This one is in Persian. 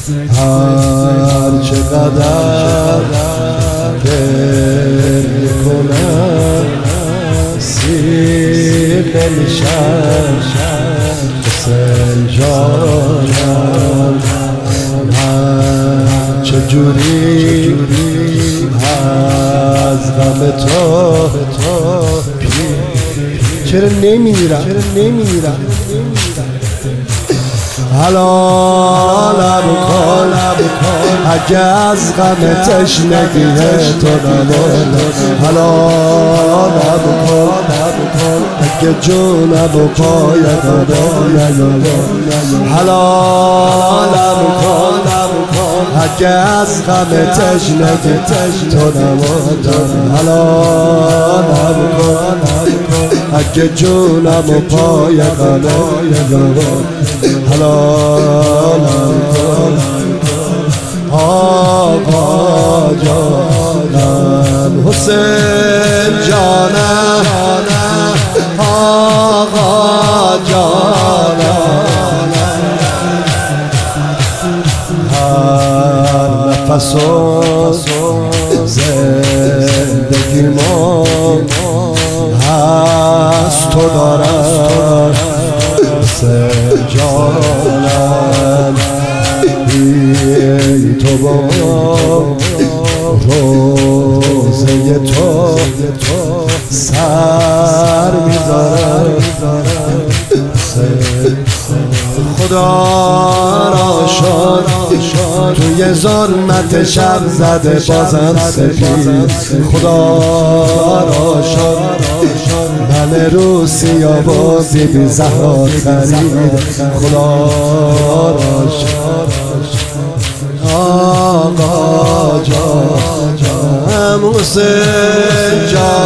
هر چقدر گریه کنم سیر نمیشم حسین جانم. من چجوری از غم تو چرا نمیرم حلالم کن اگه از غم تشنگی تو نمانم. حلالم کن اگه جونم و پای قدم نیارم. حلالم کن اگه از غم تشنگی تو نمانم. حلالم کن اگه جونم و پای قدم نیارم. حلالم کن آقا جانم حسین جانم آقا جانم. هر نفس و زندگی ما هست تو دارم حسین جانم. ای تو با روزه تو سر میذارم. خدا را شد توی ظلمت شب زده بازم سپید. خدا را شد من رو سیاه و بی زهرا خرید. خدا را شد آقا جانم حسین جانم